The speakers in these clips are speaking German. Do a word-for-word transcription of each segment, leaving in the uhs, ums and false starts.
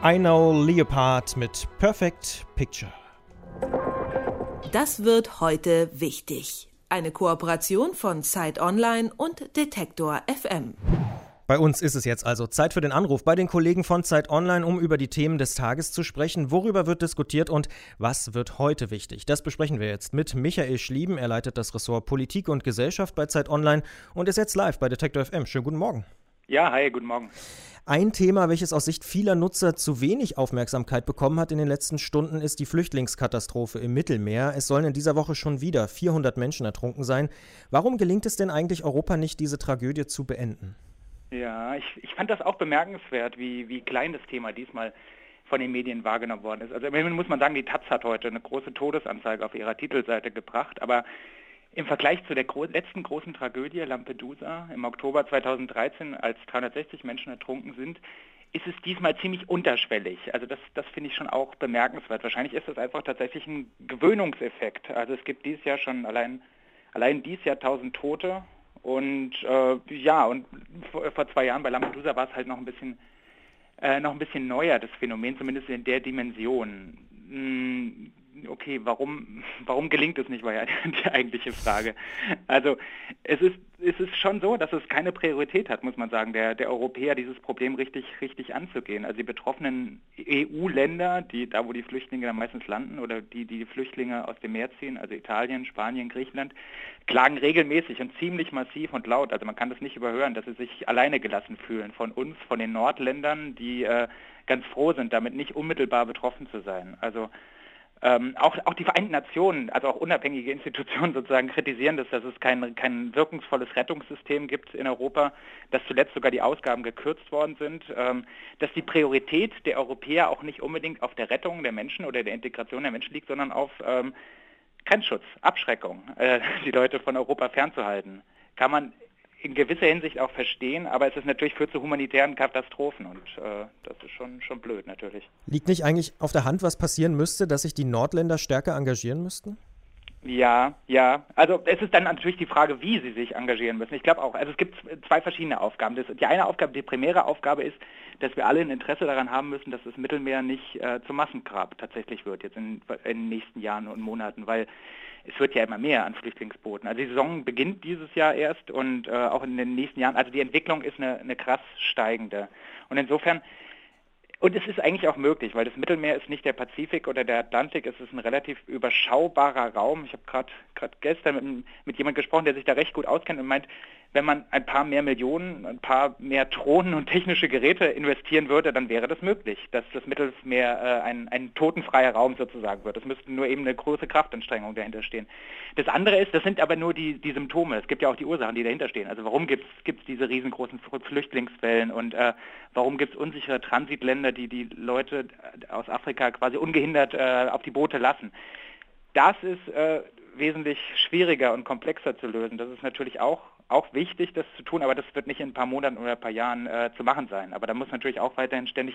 I Know Leopard mit Perfect Picture. Das wird heute wichtig. Eine Kooperation von Zeit Online und Detektor F M. Bei uns ist es jetzt also Zeit für den Anruf bei den Kollegen von Zeit Online, um über die Themen des Tages zu sprechen. Worüber wird diskutiert und was wird heute wichtig? Das besprechen wir jetzt mit Michael Schlieben. Er leitet das Ressort Politik und Gesellschaft bei Zeit Online und ist jetzt live bei Detektor F M. Schönen guten Morgen. Ja, hi, guten Morgen. Ein Thema, welches aus Sicht vieler Nutzer zu wenig Aufmerksamkeit bekommen hat in den letzten Stunden, ist die Flüchtlingskatastrophe im Mittelmeer. Es sollen in dieser Woche schon wieder vierhundert Menschen ertrunken sein. Warum gelingt es denn eigentlich Europa nicht, diese Tragödie zu beenden? Ja, ich, ich fand das auch bemerkenswert, wie, wie klein das Thema diesmal von den Medien wahrgenommen worden ist. Also immerhin muss man sagen, die Taz hat heute eine große Todesanzeige auf ihrer Titelseite gebracht, aber im Vergleich zu der gro- letzten großen Tragödie, Lampedusa, im Oktober zweitausenddreizehn, als dreihundertsechzig Menschen ertrunken sind, ist es diesmal ziemlich unterschwellig. Also das, das finde ich schon auch bemerkenswert. Wahrscheinlich ist das einfach tatsächlich ein Gewöhnungseffekt. Also es gibt dieses Jahr schon allein, allein dieses Jahr tausend Tote. Und äh, ja, und vor, vor zwei Jahren bei Lampedusa war es halt noch ein bisschen äh, noch ein bisschen neuer, das Phänomen, zumindest in der Dimension. Hm, okay, warum warum gelingt es nicht, war ja die eigentliche Frage. Also es ist es ist schon so, dass es keine Priorität hat, muss man sagen, der der Europäer dieses Problem richtig richtig anzugehen. Also die betroffenen E U-Länder, die da wo die Flüchtlinge dann meistens landen oder die die Flüchtlinge aus dem Meer ziehen, also Italien, Spanien, Griechenland, klagen regelmäßig und ziemlich massiv und laut. Also man kann das nicht überhören, dass sie sich alleine gelassen fühlen von uns, von den Nordländern, die äh, ganz froh sind, damit nicht unmittelbar betroffen zu sein. Also Ähm, auch, auch die Vereinten Nationen, also auch unabhängige Institutionen sozusagen kritisieren das, dass es kein, kein wirkungsvolles Rettungssystem gibt in Europa, dass zuletzt sogar die Ausgaben gekürzt worden sind, ähm, dass die Priorität der Europäer auch nicht unbedingt auf der Rettung der Menschen oder der Integration der Menschen liegt, sondern auf ähm, Grenzschutz, Abschreckung, äh, die Leute von Europa fernzuhalten. Kann man in gewisser Hinsicht auch verstehen, aber es ist natürlich führt zu humanitären Katastrophen und äh, das ist schon, schon blöd natürlich. Liegt nicht eigentlich auf der Hand, was passieren müsste, dass sich die Nordländer stärker engagieren müssten? Ja, ja. Also es ist dann natürlich die Frage, wie sie sich engagieren müssen. Ich glaube auch, also es gibt zwei verschiedene Aufgaben. Das, die eine Aufgabe, die primäre Aufgabe ist, dass wir alle ein Interesse daran haben müssen, dass das Mittelmeer nicht äh, zum Massengrab tatsächlich wird, jetzt in, in den nächsten Jahren und Monaten, weil es wird ja immer mehr an Flüchtlingsbooten. Also die Saison beginnt dieses Jahr erst und äh, auch in den nächsten Jahren, also die Entwicklung ist eine, eine krass steigende. Und insofern, und es ist eigentlich auch möglich, weil das Mittelmeer ist nicht der Pazifik oder der Atlantik, es ist ein relativ überschaubarer Raum. Ich habe gerade gerade gestern mit, mit jemandem gesprochen, der sich da recht gut auskennt und meint, wenn man ein paar mehr Millionen, ein paar mehr Drohnen und technische Geräte investieren würde, dann wäre das möglich, dass das Mittelmeer äh, ein, ein totenfreier Raum sozusagen wird. Es müsste nur eben eine große Kraftanstrengung dahinter stehen. Das andere ist, das sind aber nur die, die Symptome. Es gibt ja auch die Ursachen, die dahinter stehen. Also warum gibt es diese riesengroßen Flüchtlingswellen und äh, warum gibt es unsichere Transitländer, die die Leute aus Afrika quasi ungehindert äh, auf die Boote lassen? Das ist äh, wesentlich schwieriger und komplexer zu lösen. Das ist natürlich auch auch wichtig, das zu tun, aber das wird nicht in ein paar Monaten oder ein paar Jahren äh, zu machen sein. Aber da muss natürlich auch weiterhin ständig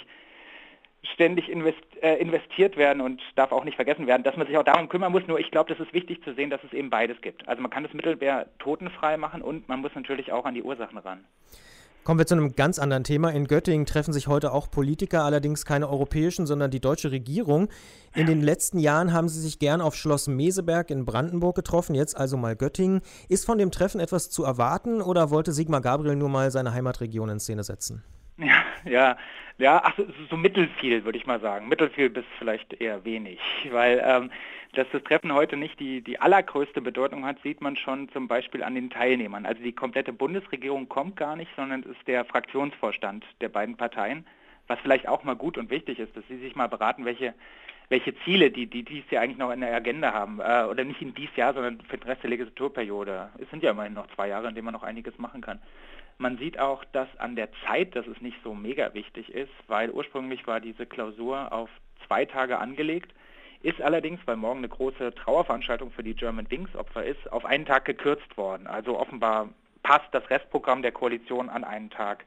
ständig invest, äh, investiert werden und darf auch nicht vergessen werden, dass man sich auch darum kümmern muss. Nur ich glaube, das ist wichtig zu sehen, dass es eben beides gibt. Also man kann das Mittelmeer totenfrei machen und man muss natürlich auch an die Ursachen ran. Kommen wir zu einem ganz anderen Thema. In Göttingen treffen sich heute auch Politiker, allerdings keine europäischen, sondern die deutsche Regierung. In den letzten Jahren haben sie sich gern auf Schloss Meseberg in Brandenburg getroffen, jetzt also mal Göttingen. Ist von dem Treffen etwas zu erwarten oder wollte Sigmar Gabriel nur mal seine Heimatregion in Szene setzen? Ja, ja, ja, ach so, so mittelfiel, würde ich mal sagen. Mittelfiel bis vielleicht eher wenig, weil ähm, dass das Treffen heute nicht die, die allergrößte Bedeutung hat, sieht man schon zum Beispiel an den Teilnehmern. Also die komplette Bundesregierung kommt gar nicht, sondern es ist der Fraktionsvorstand der beiden Parteien, was vielleicht auch mal gut und wichtig ist, dass sie sich mal beraten, welche welche Ziele die, die dieses Jahr eigentlich noch in der Agenda haben. Äh, oder nicht in dieses Jahr, sondern für den Rest der Legislaturperiode. Es sind ja immerhin noch zwei Jahre, in denen man noch einiges machen kann. Man sieht auch, dass an der Zeit, dass es nicht so mega wichtig ist, weil ursprünglich war diese Klausur auf zwei Tage angelegt, ist allerdings, weil morgen eine große Trauerveranstaltung für die German Wings Opfer ist, auf einen Tag gekürzt worden. Also offenbar passt das Restprogramm der Koalition an einen Tag.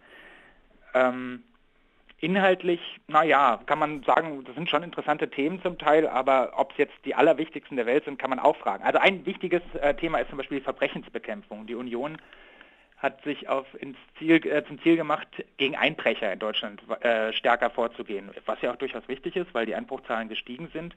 Ähm, inhaltlich, naja, kann man sagen, das sind schon interessante Themen zum Teil, aber ob es jetzt die allerwichtigsten der Welt sind, kann man auch fragen. Also ein wichtiges äh, Thema ist zum Beispiel die Verbrechensbekämpfung. Die Union hat sich auf ins Ziel, äh, zum Ziel gemacht, gegen Einbrecher in Deutschland äh, stärker vorzugehen, was ja auch durchaus wichtig ist, weil die Einbruchzahlen gestiegen sind.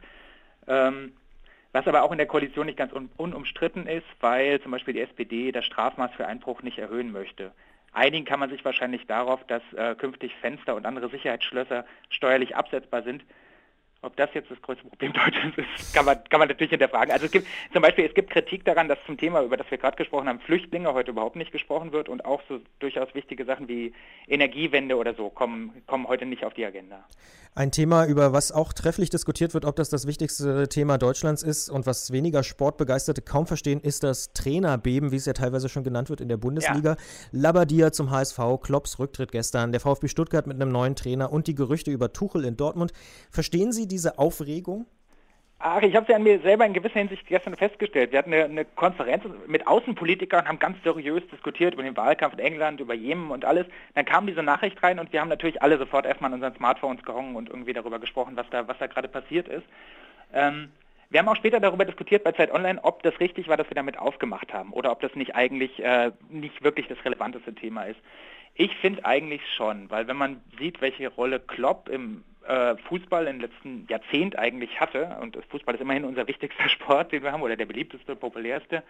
Ähm, was aber auch in der Koalition nicht ganz un- unumstritten ist, weil zum Beispiel die S P D das Strafmaß für Einbruch nicht erhöhen möchte. Einigen kann man sich wahrscheinlich darauf, dass äh, künftig Fenster und andere Sicherheitsschlösser steuerlich absetzbar sind. Ob das jetzt das größte Problem Deutschlands ist, kann man, kann man natürlich hinterfragen. Also es gibt zum Beispiel, es gibt Kritik daran, dass zum Thema, über das wir gerade gesprochen haben, Flüchtlinge heute überhaupt nicht gesprochen wird und auch so durchaus wichtige Sachen wie Energiewende oder so kommen, kommen heute nicht auf die Agenda. Ein Thema, über was auch trefflich diskutiert wird, ob das das wichtigste Thema Deutschlands ist und was weniger Sportbegeisterte kaum verstehen, ist das Trainerbeben, wie es ja teilweise schon genannt wird in der Bundesliga. Ja. Labbadia zum H S V, Klopps Rücktritt gestern, der VfB Stuttgart mit einem neuen Trainer und die Gerüchte über Tuchel in Dortmund. Verstehen Sie diese Aufregung? Ach, ich habe es ja an mir selber in gewisser Hinsicht gestern festgestellt. Wir hatten eine, eine Konferenz mit Außenpolitikern und haben ganz seriös diskutiert über den Wahlkampf in England, über Jemen und alles. Dann kam diese Nachricht rein und wir haben natürlich alle sofort erstmal an unseren Smartphones gehongen und irgendwie darüber gesprochen, was da, was da gerade passiert ist. Ähm, wir haben auch später darüber diskutiert bei Zeit Online, ob das richtig war, dass wir damit aufgemacht haben oder ob das nicht eigentlich äh, nicht wirklich das relevanteste Thema ist. Ich finde eigentlich schon, weil wenn man sieht, welche Rolle Klopp im äh, Fußball im letzten Jahrzehnt eigentlich hatte, und Fußball ist immerhin unser wichtigster Sport, den wir haben, oder der beliebteste, populärste,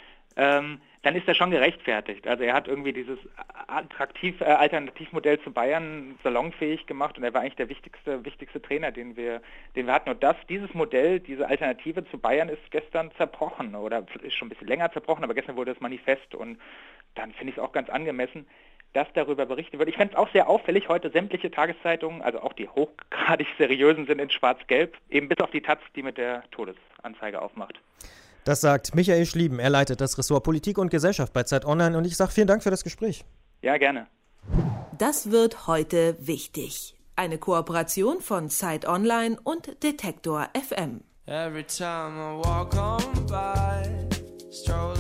ähm, dann ist er schon gerechtfertigt. Also er hat irgendwie dieses attraktiv, äh, Alternativmodell zu Bayern salonfähig gemacht und er war eigentlich der wichtigste, wichtigste Trainer, den wir, den wir hatten. Und das, dieses Modell, diese Alternative zu Bayern ist gestern zerbrochen oder ist schon ein bisschen länger zerbrochen, aber gestern wurde das Manifest und dann finde ich es auch ganz angemessen, dass darüber berichtet wird. Ich fände es auch sehr auffällig, heute sämtliche Tageszeitungen, also auch die hochgradig seriösen, sind in schwarz-gelb, eben bis auf die Taz, die mit der Todesanzeige aufmacht. Das sagt Michael Schlieben. Er leitet das Ressort Politik und Gesellschaft bei Zeit Online und ich sage vielen Dank für das Gespräch. Ja, gerne. Das wird heute wichtig. Eine Kooperation von Zeit Online und Detektor F M. Every time I walk on by,